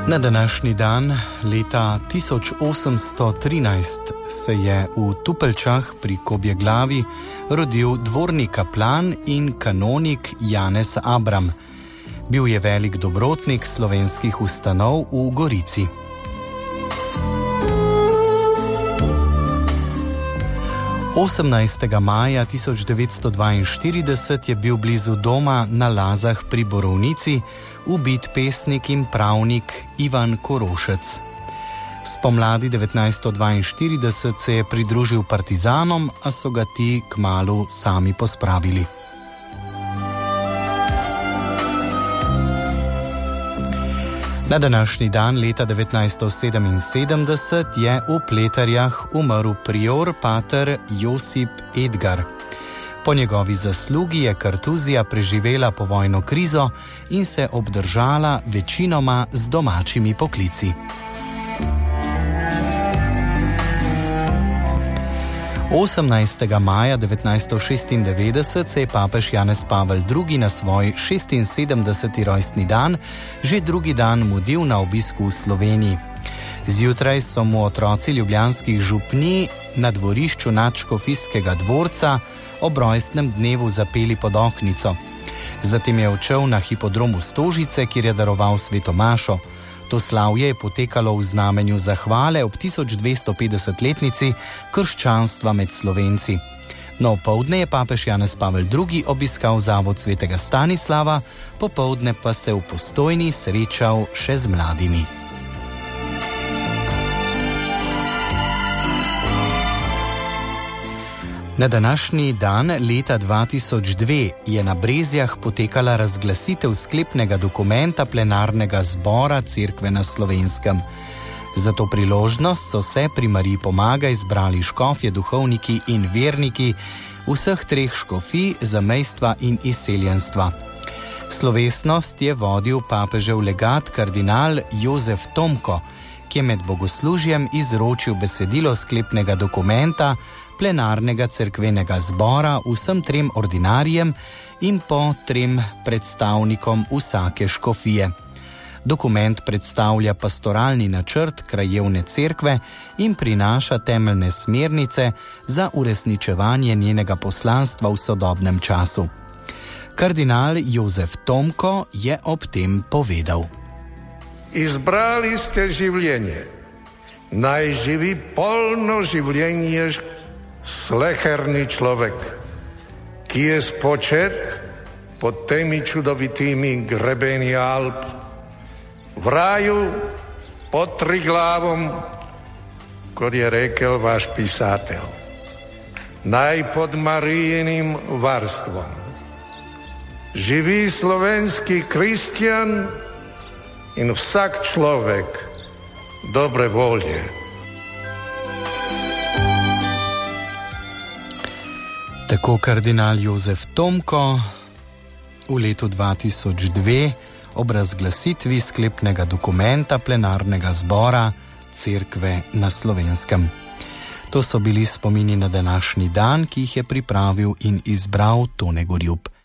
Na današnji dan, leta 1813, se je v Tupeljčah pri Kobjeglavi rodil dvorni kaplan in kanonik Janez Abram. Bil je velik dobrotnik slovenskih ustanov v Gorici. Maja 1942 je bil blizu doma na Lazah pri Borovnici ubit pesnik in pravnik Ivan Korošec. Spomladi 1942 se je pridružil partizanom, a so ga ti kmalu sami pospravili. Na današnji dan leta 1977 je v Pleterjah umrl prior pater Josip Edgar. Po njegovi zaslugi je Kartuzija preživela povojno krizo in se obdržala večinoma z domačimi poklici. 18. maja 1996 se je papež Janez Pavel II. Na svoj 76. rojstni dan že drugi dan mudil na obisku v Sloveniji. Zjutraj so mu otroci ljubljanskih župnij na dvorišču nadškofijskega dvorca ob rojstnem dnevu zapeli pod oknico. Zatem je odšel na hipodromu Stožice, kjer je daroval sveto mašo. To slavje je potekalo v znamenju zahvale ob 1250-letnici krščanstva med Slovenci. No, opoldne je papež Janez Pavel II. Obiskal zavod svetega Stanislava, popoldne pa se v Postojni srečal še z mladimi. Na današnji dan leta 2002 je na Brezjah potekala razglasitev sklepnega dokumenta plenarnega zbora Cerkve na Slovenskem. Za to priložnost so se pri Mariji Pomaga izbrali škofje, duhovniki in verniki vseh treh škofij, zamejstva in izseljenstva. Slovesnost je vodil papežev legat kardinal Jozef Tomko, ki je med bogoslužjem izročil besedilo sklepnega dokumenta plenarnega cerkvenega zbora vsem trem ordinarijem in po trem predstavnikom vsake škofije. Dokument predstavlja pastoralni načrt krajevne cerkve in prinaša temeljne smernice za uresničevanje njenega poslanstva v sodobnem času. Kardinal Jozef Tomko je ob tem povedal: Izbrali ste življenje, naj živi polno življenje sleherni človek, ki je spočet pod temi čudovitimi grebeni Alp, v raju pod Triglavom, kot je rekel vaš pisatelj, naj pod Marijinim varstvom živi slovenski kristjan in vsak človek dobre volje. Tako kardinal Jozef Tomko v letu 2002 ob razglasitvi sklepnega dokumenta plenarnega zbora Cerkve na Slovenskem. To so bili spomini na današnji dan, ki jih je pripravil in izbral Tone Gorjup.